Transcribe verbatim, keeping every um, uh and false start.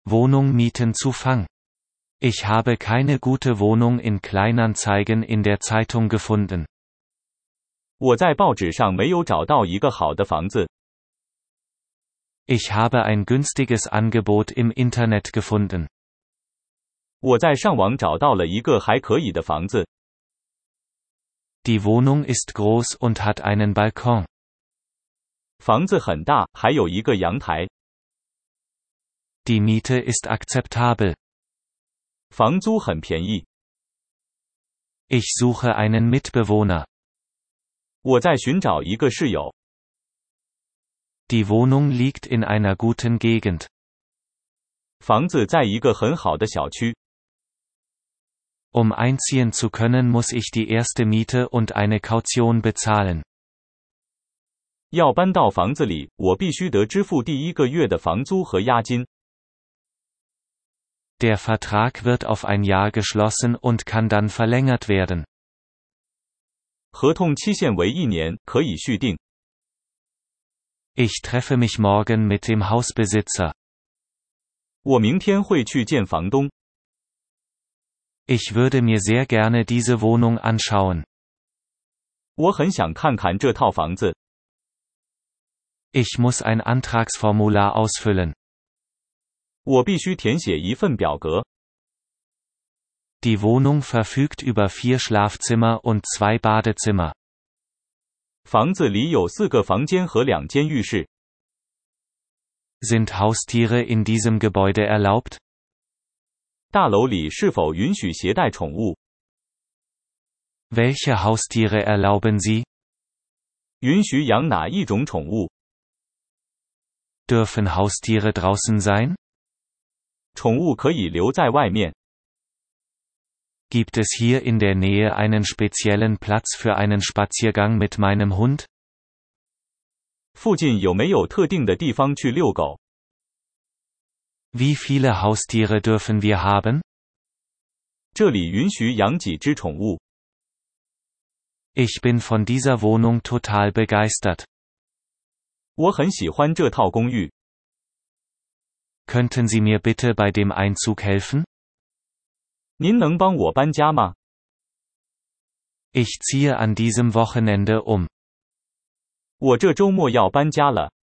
Wohnung mieten zu Fang. Ich habe keine gute Wohnung in Kleinanzeigen in der Zeitung gefunden. 我在报纸上没有找到一个好的房子。 Ich habe ein günstiges Angebot im Internet gefunden. 我在上网找到了一个还可以的房子。 Die Wohnung ist groß und hat einen Balkon. 房子很大，还有一个阳台。 Die Miete ist akzeptabel. 房租很便宜。 Ich suche einen Mitbewohner. 我在寻找一个室友。 Die Wohnung liegt in einer guten Gegend. 房子在一个很好的小区。 Um einziehen zu können, muss ich die erste Miete und eine Kaution bezahlen. 要搬到房子里，我必须得支付第一个月的房租和押金。 Der Vertrag wird auf ein Jahr geschlossen und kann dann verlängert werden. 合同期限为一年，可以续订。 Ich treffe mich morgen mit dem Hausbesitzer. 我明天会去见房东。 Ich würde mir sehr gerne diese Wohnung anschauen. 我很想看看这套房子。 Ich muss ein Antragsformular ausfüllen. 我必须填写一份表格。 Die Wohnung verfügt über vier Schlafzimmer und zwei Badezimmer. 房子里有四个房间和两间浴室。 Sind Haustiere in diesem Gebäude erlaubt? 大楼里是否允许携带宠物？ Welche Haustiere erlauben Sie? 允许养哪一种宠物？ Dürfen Haustiere draußen sein? 宠物可以留在外面。 Gibt es hier in der Nähe einen speziellen Platz für einen Spaziergang mit meinem Hund? 附近有没有特定的地方去遛狗？ Wie viele Haustiere dürfen wir haben? 这里允许养几只宠物。 Ich bin von dieser Wohnung total begeistert. 我很喜欢这套公寓。 Könnten Sie mir bitte bei dem Einzug helfen? 您能帮我搬家吗？ Ich ziehe an diesem Wochenende um. 我这周末要搬家了。